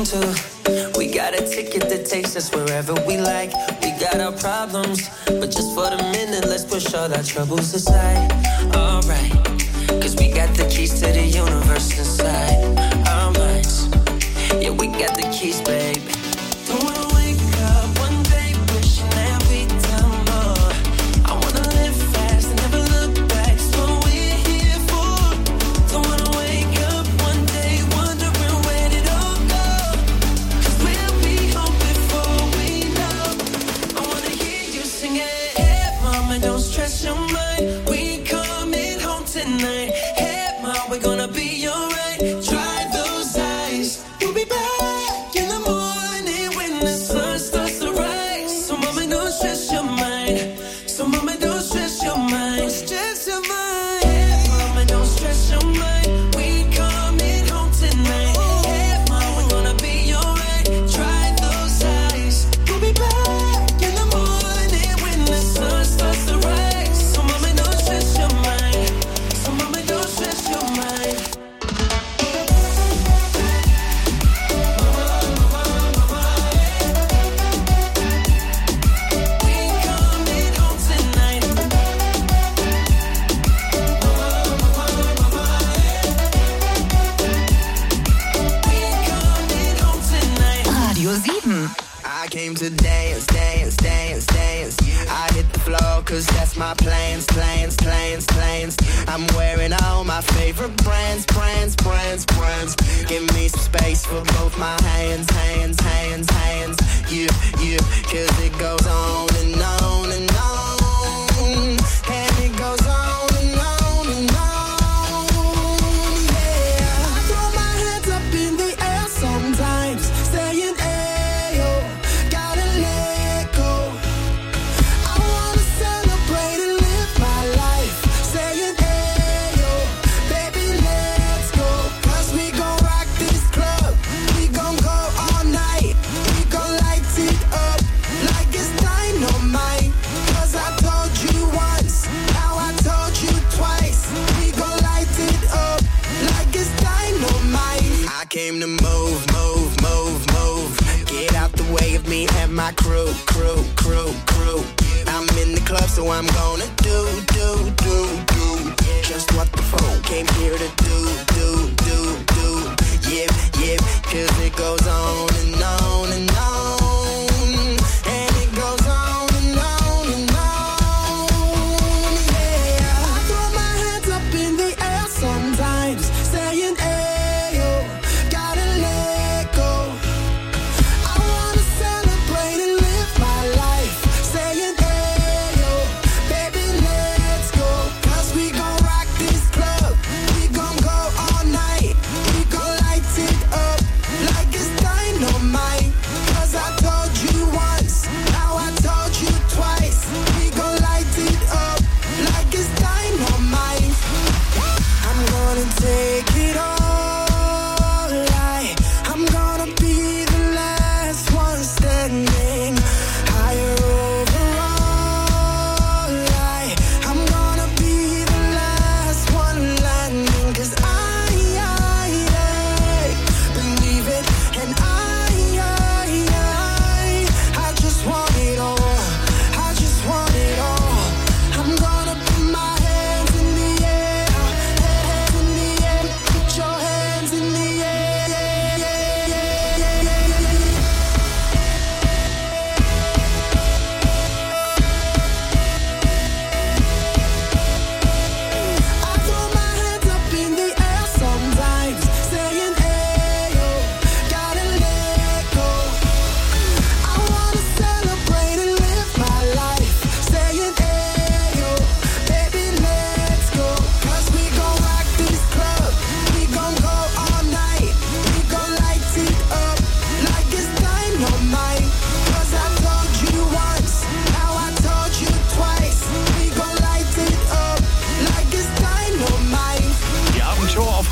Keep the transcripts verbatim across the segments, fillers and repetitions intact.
to. We got a ticket that takes us wherever we like. We got our problems, but just for the minute, let's push all our troubles aside. Alright, cause we got the keys to the universe inside our minds. Yeah, we got the keys, baby. Don't wanna wake up one day wishing that we'd done more. I wanna live fast and never look back, so we're here for. Don't wanna wake up one day wondering where did it all go. Cause we'll be home before we know. I wanna hear you sing it. Hey mama, don't stress your mind, we coming home tonight. Hey mama, we're gonna be alright. Dry those eyes, we'll be back. To dance, dance, dance, dance. I hit the floor cause that's my plans, plans, plans, plans. I'm wearing all my favorite brands, brands, brands, brands. Give me some space for both my hands, hands, hands, hands. Yeah, yeah, cause it goes on and on and on. And it goes on and on and on. Yeah, I throw my hands up in the air sometimes, saying came to move, move, move, move. Get out the way of me and my crew, crew, crew, crew. I'm in the club, so I'm gonna do, do, do, do just what the phone came here to do, do, do, do. Yeah, yeah, cause it goes on and on and on. And it goes on and on and on. Yeah, I throw my hands up in the air sometimes, saying, baby,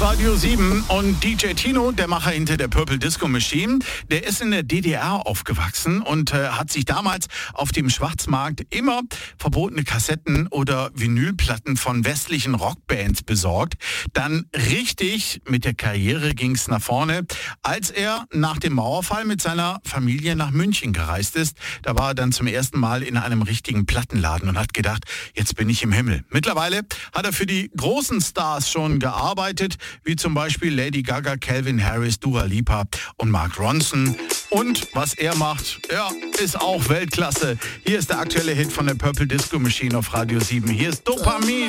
Radio sieben und D J Tino, der Macher hinter der Purple Disco Machine, der ist in der D D R aufgewachsen und äh, hat sich damals auf dem Schwarzmarkt immer verbotene Kassetten oder Vinylplatten von westlichen Rockbands besorgt. Dann richtig mit der Karriere ging es nach vorne, als er nach dem Mauerfall mit seiner Familie nach München gereist ist. Da war er dann zum ersten Mal in einem richtigen Plattenladen und hat gedacht, jetzt bin ich im Himmel. Mittlerweile hat er für die großen Stars schon gearbeitet, wie zum Beispiel Lady Gaga, Calvin Harris, Dua Lipa und Mark Ronson. Und was er macht, ja, ist auch Weltklasse. Hier ist der aktuelle Hit von der Purple Disco Machine auf Radio sieben. Hier ist Dopamin.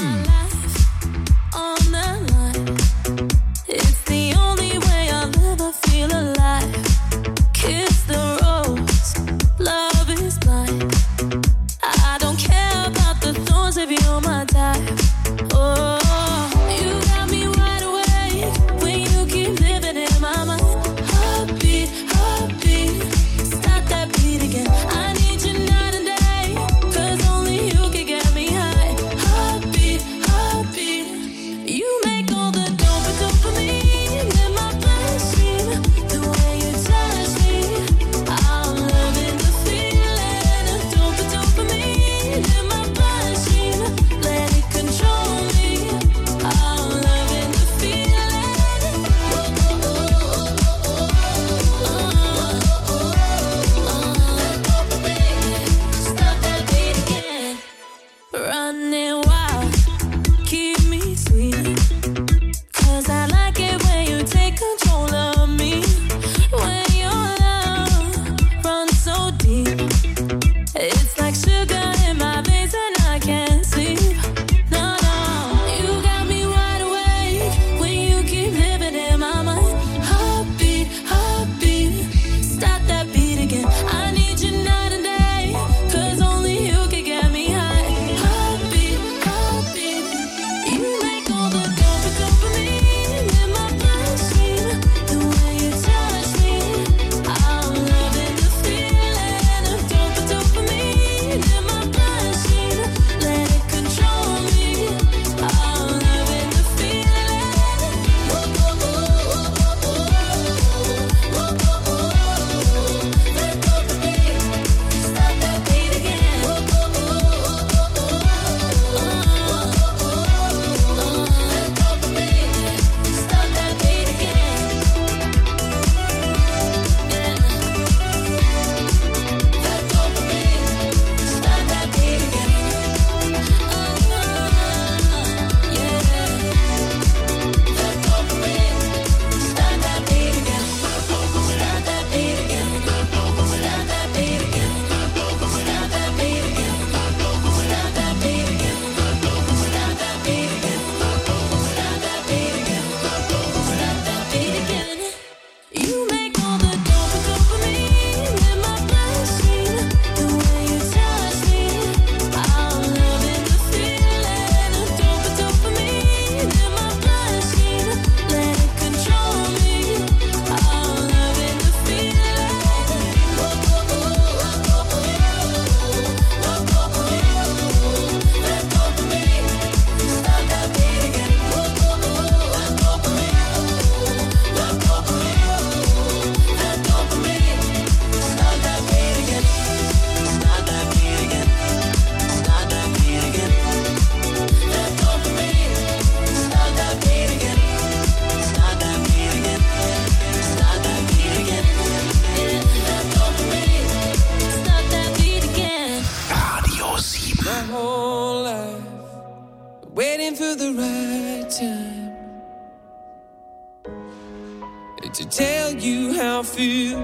To tell you how I feel,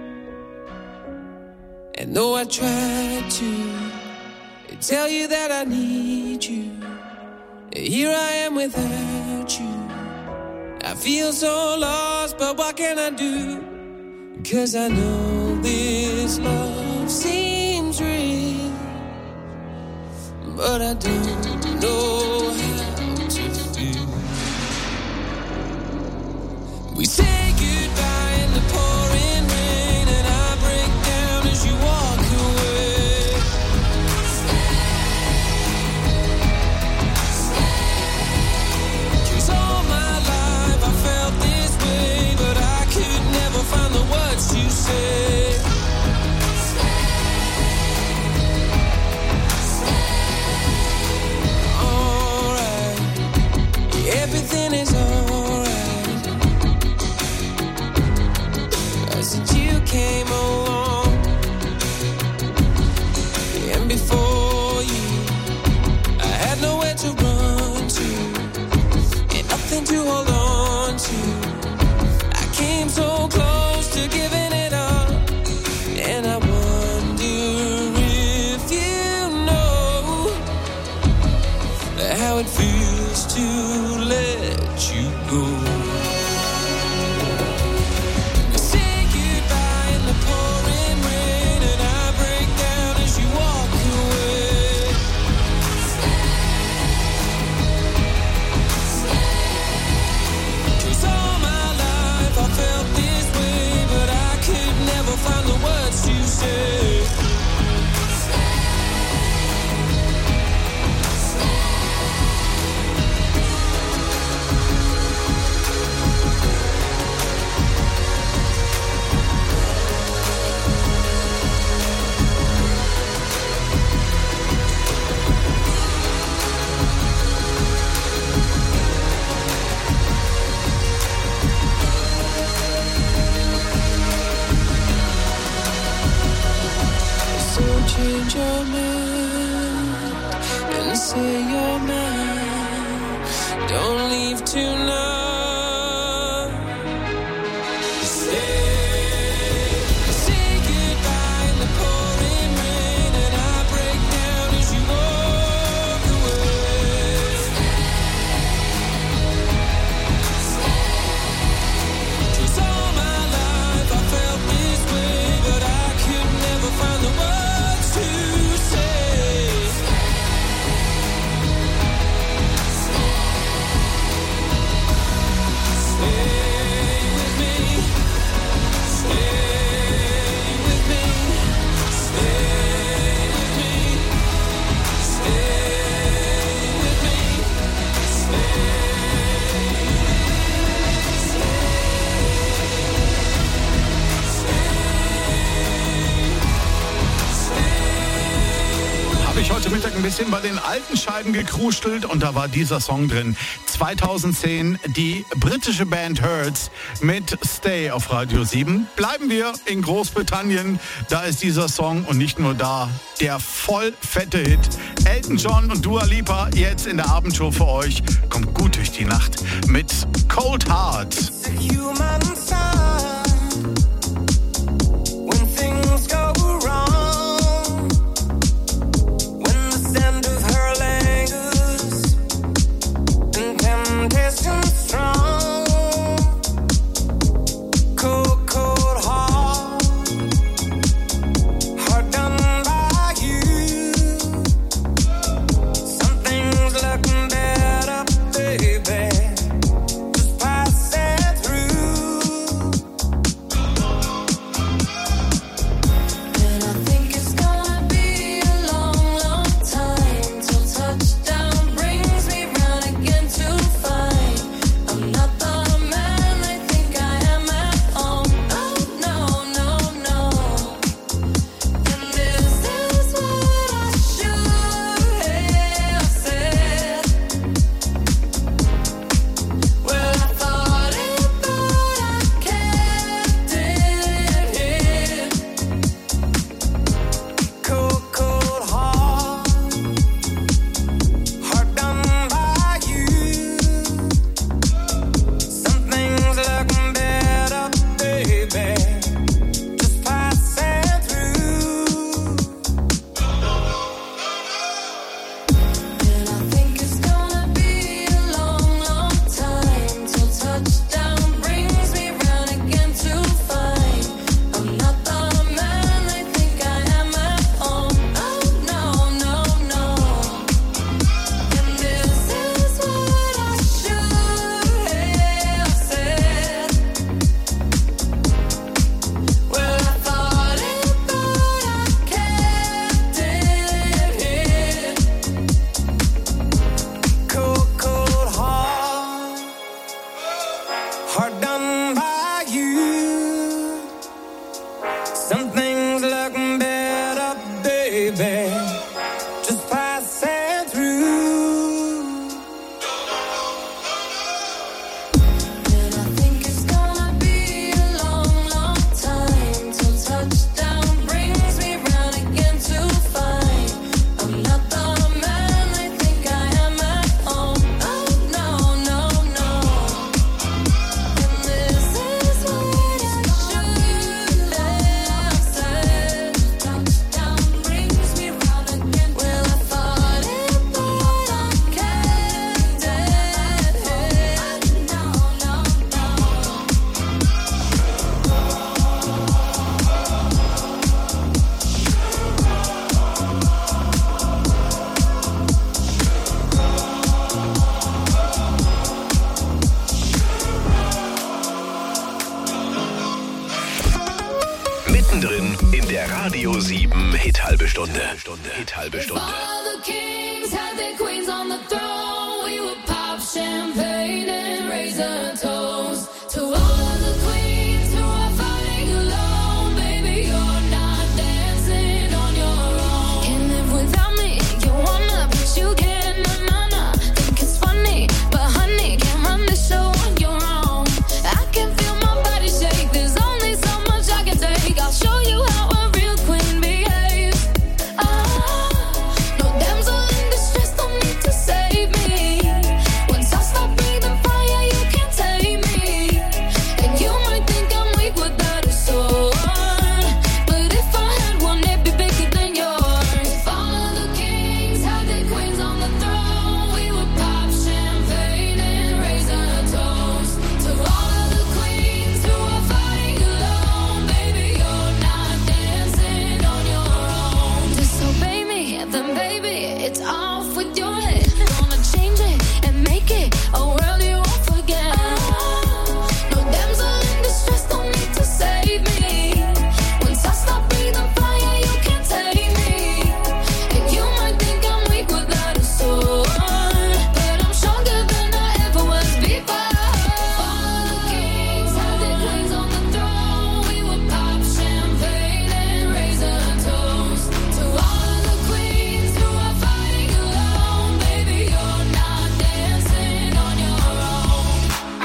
and though I tried to tell you that I need you, here I am without you. I feel so lost, but what can I do? 'Cause I know this love seems real, but I don't know how to feel. We say goodbye in the pouring rain, and I break down as you walk away. Stay, stay, 'cause all my life I it feels to let you go. Say goodbye in the pouring rain, and I break down as you walk away. Cause all my life I felt this way, but I could never find the words to say. Change your mind and say you're mine. Don't leave tonight. Stay, say goodbye in the pouring rain, and I break down as you walk away. Cause all my life I felt this way, but I could never find the words to say. Stay with me. Stay with me. Stay with me. Stay with me. Stay. Habe ich heute Mittag ein bisschen bei den alten Scheiben gekruschelt und da war dieser Song drin. zweitausendzehn die britische Band Hurts mit Stay auf Radio sieben. Bleiben wir in Großbritannien, da ist dieser Song und nicht nur da, der voll fette Hit. Elton John und Dua Lipa jetzt in der Abendshow für euch. Kommt gut durch die Nacht mit Cold Heart. Looking better, baby. Just pass it through. Radio sieben Hit halbe Stunde. Hit halbe Stunde. All the kings had their queens on the throne. We would pop champagne and raise a toast to all of the queens who are fighting alone. Baby, you're not dancing on your own. Can't live without me. You wanna, but you can't. Na na na. Think it's funny, but honey, can't run the show on your own. I can feel my body shake. There's only so much I can take. I'll show you how a real queen behaves. Ah, no damsel in distress, don't need to save me. Once I stop breathing fire, you can't tame me. And you might think I'm weak without a sword, but if I had one, it'd be bigger than yours. If all of the kings had their queens on the throne, we would pop champagne and raise a toast to all of the queens who are fighting alone. Baby, you're not dancing on your own. Disobey me, then baby, it's off with your head. Gonna change it and make it a world you won't forget. No damsel in distress, don't need to save me. Once I stop breathing fire, you can't tame me. And you might think I'm weak without a sword, but I'm stronger than I ever was before. All the kings had their queens on the throne. We would pop champagne and raise a toast to all of the queens who are fighting alone. Baby, you're not dancing on your own.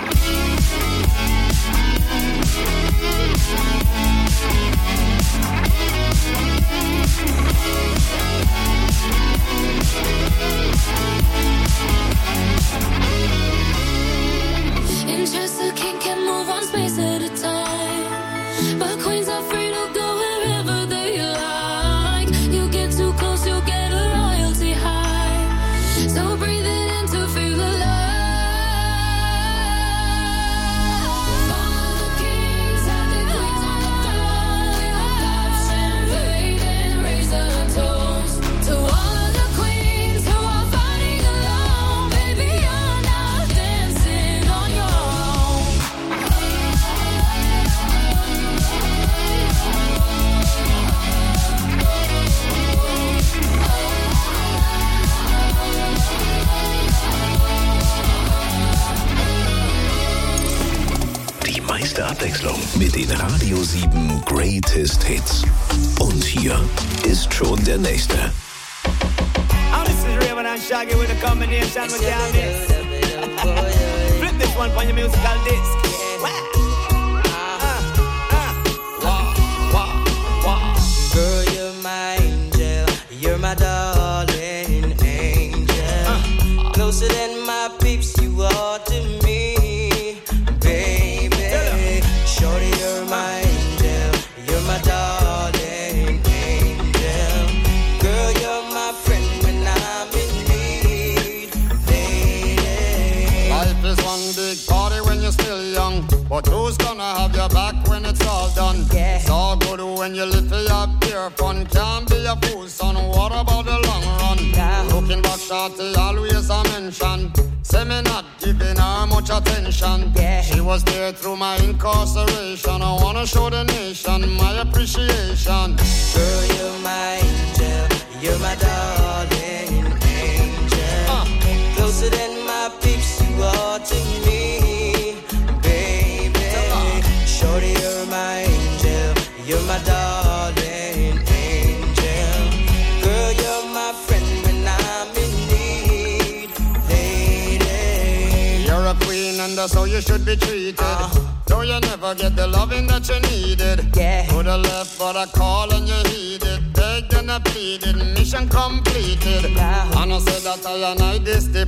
Interest, a king can move one space at a time, but queens are free to go wherever they like. You get too close, you'll get a royalty high. So breathe it in to feel alive. All the kings had their queens on the throne. We would pop champagne and raise a toast to all of the queens who are fighting alone. Baby, you're not dancing on your own. Die meiste Abwechslung mit den Radio sieben Greatest Hits. Und hier ist schon der nächste. Oh, this is Raven and Shaggy with a combination with your mix. Flip this one on your musical disc. Wow. Girl, you're my angel, you're my darling angel. Closer than my peeps, you are to me, baby. Shorty, you're my angel, you're my darling angel. Girl, you're my friend when I'm in need, lady. Life is one big party when you're still young, but who's gonna have your back when it's all done? Yeah. It's all good when you live for your pure fun. Can't be a fool, son. What about the long run? Nah. Looking back, shorty, always a mention. Say me not giving her much attention. Yeah. She was there through my incarceration. I wanna show the nation my appreciation. Girl, you're my angel, you're my darling angel. Uh. Closer than my peeps, you are to me, baby. Shorty, you're my angel, you're my darling angel. Girl, you're my friend when I'm in need, lady. You're a queen and that's how you should be treated. Uh. Though you never get the loving that you needed. Yeah. Coulda left but I call and you heeded. Begged and I pleaded, mission completed. Yeah. And I said that I and I this the